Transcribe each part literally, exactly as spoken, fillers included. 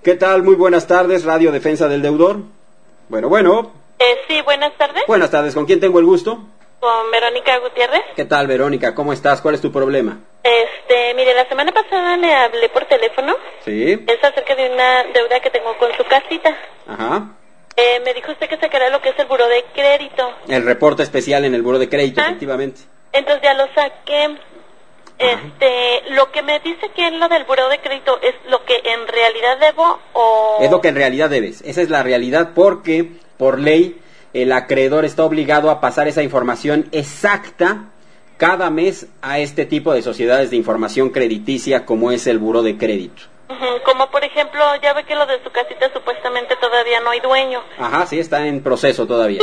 ¿Qué tal? Muy buenas tardes, Radio Defensa del Deudor. Bueno, bueno. Eh, sí, buenas tardes. Buenas tardes, ¿con quién tengo el gusto? Con Verónica Gutiérrez. ¿Qué tal, Verónica? ¿Cómo estás? ¿Cuál es tu problema? Este, mire, la semana pasada le hablé por teléfono. Sí. Es acerca de una deuda que tengo con su casita. Ajá. Eh, me dijo usted que sacará lo que es el buró de crédito. El reporte especial en el buró de crédito, ¿Ah? efectivamente. Entonces ya lo saqué. Este, lo que me dice que es lo del buró de crédito es lo que en realidad debo o... Es lo que en realidad debes. Esa es la realidad porque, por ley, el acreedor está obligado a pasar esa información exacta cada mes a este tipo de sociedades de información crediticia como es el buró de crédito. Uh-huh. Como por ejemplo, ya ve que lo de su casita supuestamente todavía no hay dueño. Ajá, sí, está en proceso todavía.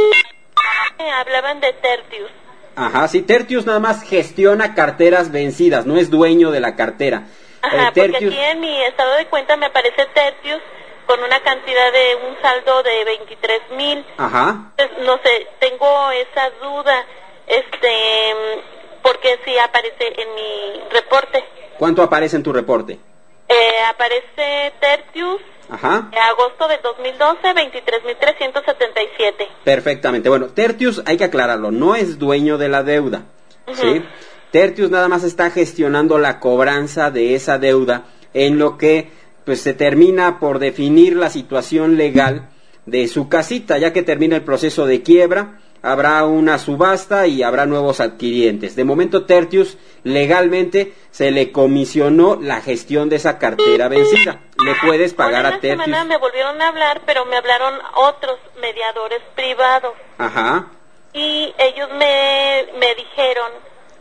Eh, hablaban de Tertius. Ajá, sí, Tertius nada más gestiona carteras vencidas, no es dueño de la cartera. Ajá, eh, Tertius... porque aquí en mi estado de cuenta me aparece Tertius con una cantidad de un saldo de veintitrés mil. Ajá. Entonces, no sé, tengo esa duda, este, porque sí aparece en mi reporte. ¿Cuánto aparece en tu reporte? Eh, aparece Tertius. Ajá. En agosto del dos mil doce, veintitrés mil trescientos setenta y siete. Perfectamente. Bueno, Tertius, hay que aclararlo, no es dueño de la deuda, Uh-huh. ¿sí? Tertius nada más está gestionando la cobranza de esa deuda en lo que pues se termina por definir la situación legal de su casita, ya que termina el proceso de quiebra, habrá una subasta y habrá nuevos adquirientes. De momento Tertius legalmente se le comisionó la gestión de esa cartera vencida. Le puedes pagar a Tertius. Esta semana me volvieron a hablar, pero me hablaron otros mediadores privados. Ajá. Y ellos me, me dijeron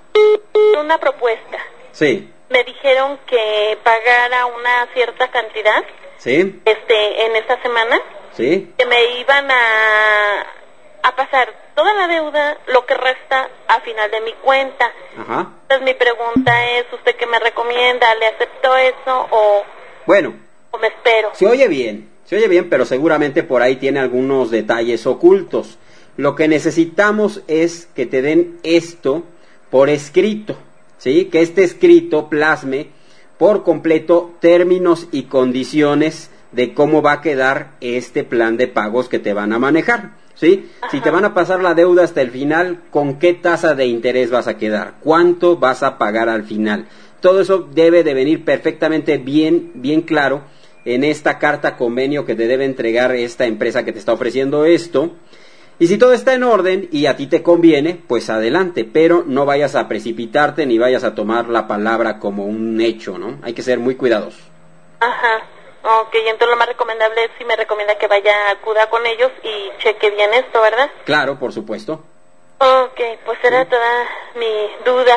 una propuesta. Sí. Me dijeron que pagara una cierta cantidad. Sí. Este, en esta semana. Sí. Que me iban a, a pasar toda la deuda, lo que resta, a final de mi cuenta. Ajá. Entonces mi pregunta es, ¿usted qué me recomienda? ¿Le acepto eso o, Bueno, o me espero? se oye bien, se oye bien, pero seguramente por ahí tiene algunos detalles ocultos. Lo que necesitamos es que te den esto por escrito, ¿sí? Que este escrito plasme por completo términos y condiciones de cómo va a quedar este plan de pagos que te van a manejar, ¿sí? Ajá. Si te van a pasar la deuda hasta el final, ¿con qué tasa de interés vas a quedar? ¿Cuánto vas a pagar al final? Todo eso debe de venir perfectamente bien, bien claro en esta carta convenio que te debe entregar esta empresa que te está ofreciendo esto. Y si todo está en orden y a ti te conviene, pues adelante, pero no vayas a precipitarte ni vayas a tomar la palabra como un hecho, ¿no? Hay que ser muy cuidadosos. Ajá, ok, entonces lo más recomendable es si me recomienda que vaya, acuda con ellos y cheque bien esto, ¿verdad? Claro, por supuesto. Ok, pues era Sí. toda mi duda.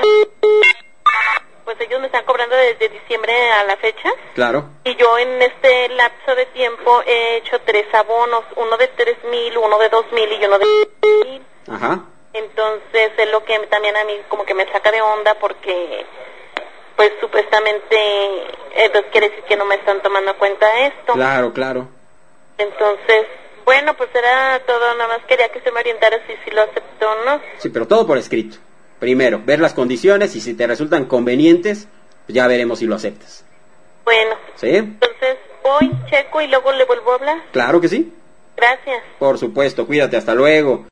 Pues ellos me están cobrando desde diciembre a la fecha. Claro. Y yo en este lapso de tiempo he hecho tres abonos, uno de tres mil, uno de dos mil y uno de mil. Ajá. Entonces es lo que también a mí como que me saca de onda porque pues supuestamente entonces quiere decir que no me están tomando en cuenta esto. Claro, claro. Entonces, bueno, pues era todo, nada más quería que se me orientara si, si lo aceptó o no. Sí, pero todo por escrito. Primero, ver las condiciones y si te resultan convenientes, pues ya veremos si lo aceptas. Bueno, ¿Sí? entonces voy, checo y luego le vuelvo a hablar. Claro que sí. Gracias. Por supuesto, cuídate, hasta luego.